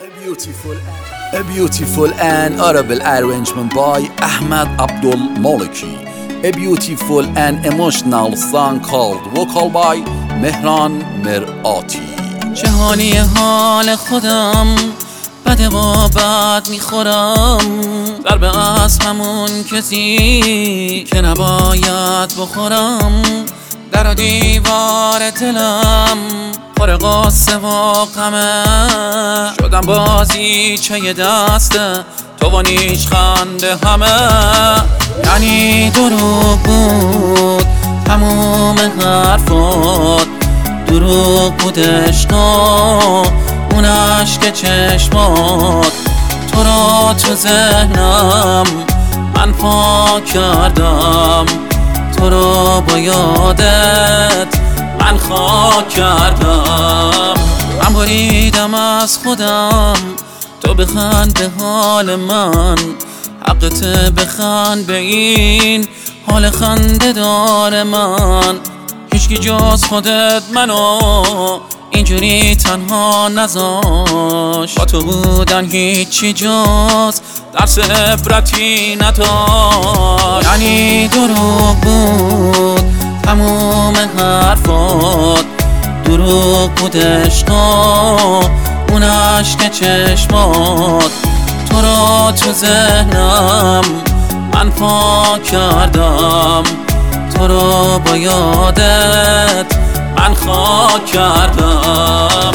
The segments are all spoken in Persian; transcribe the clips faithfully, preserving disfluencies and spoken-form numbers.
A beautiful, a beautiful and audible arrangement by Ahmed Abdul Maliki. A beautiful and emotional song called vocal by Mehran Mirati. چه حالی حال خودم، بده با بد میخورم، ضربه از همون کسی که نباید بخورم. در و دیوار دلم پر قصه و غمه، شدم بازی چه دسته تو و نیش خنده همه. یعنی دروغ بود تموم حرفات، دروغ بود عشقا اون عشق چشمات. تو را تو ذهنم من پاک کردم، تو را با یادت من خاک کردم. من بریدم از خودم تو بخند به حال من، حقت بخند به این حال خنده دار من. هیچکی جز خودت منو اینجوری تنها نذاش، با تو بودن هیچی جز درس عبرتی نداشت. یعنی دروغ بود تموم حرفات، دروغ بود عشقا اون عشق چشمات. تو را تو ذهنم من پاک کردم، تو را با یادت من خاک کردم.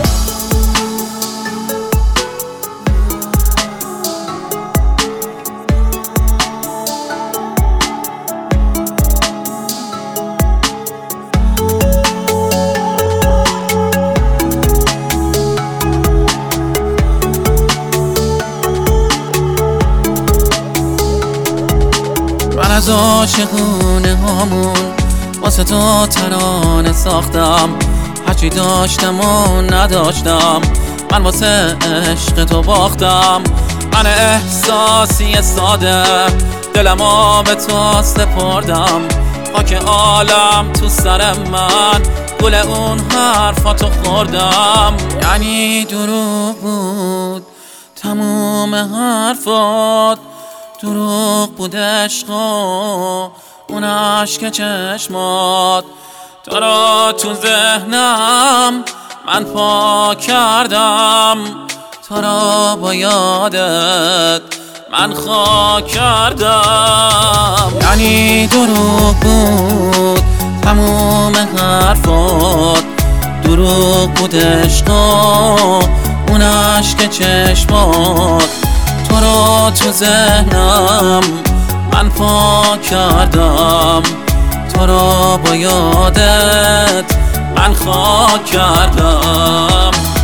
من از عاشقونه هامون واسه تو ترانه ساختم، هرچی داشتم و نداشتم من واسه عشق تو باختم. من احساسی ساده دلمو به تو سپردم، خاک عالم تو سر من گل اون حرفاتو خوردم. یعنی دروغ بود تموم حرفات، دروغ بود عشقا اون عشق چشمات. تو را تو ذهنم من پاک کردم، تو را با یادت من خاک کردم. یعنی دروغ بود تموم حرفات، دروغ بود عشقا اون عشق چشمات. تو را تو ذهنم من پاک کردم، تو را با یادت من خاک کردم.